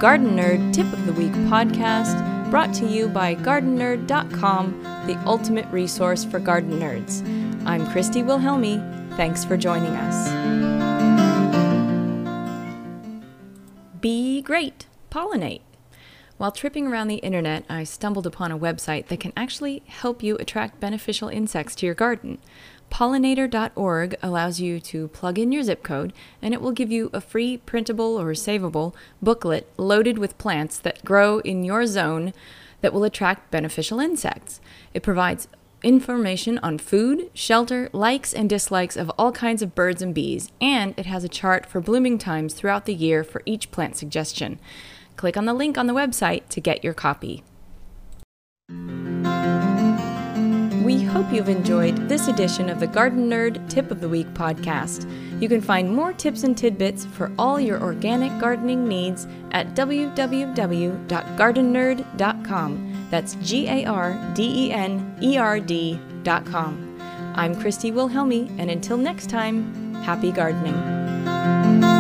Garden Nerd Tip of the Week podcast, brought to you by GardenNerd.com, the ultimate resource for garden nerds. I'm Christy Wilhelmi. Thanks for joining us. Be great. Pollinate. While tripping around the internet, I stumbled upon a website that can actually help you attract beneficial insects to your garden. Pollinator.org allows you to plug in your zip code, and it will give you a free printable or savable booklet loaded with plants that grow in your zone that will attract beneficial insects. It provides information on food, shelter, likes and dislikes of all kinds of birds and bees, and it has a chart for blooming times throughout the year for each plant suggestion. Click on the link on the website to get your copy. We hope you've enjoyed this edition of the Garden Nerd Tip of the Week podcast. You can find more tips and tidbits for all your organic gardening needs at www.gardennerd.com. That's GARDENERD.com. I'm Christy Wilhelmi, and until next time, happy gardening.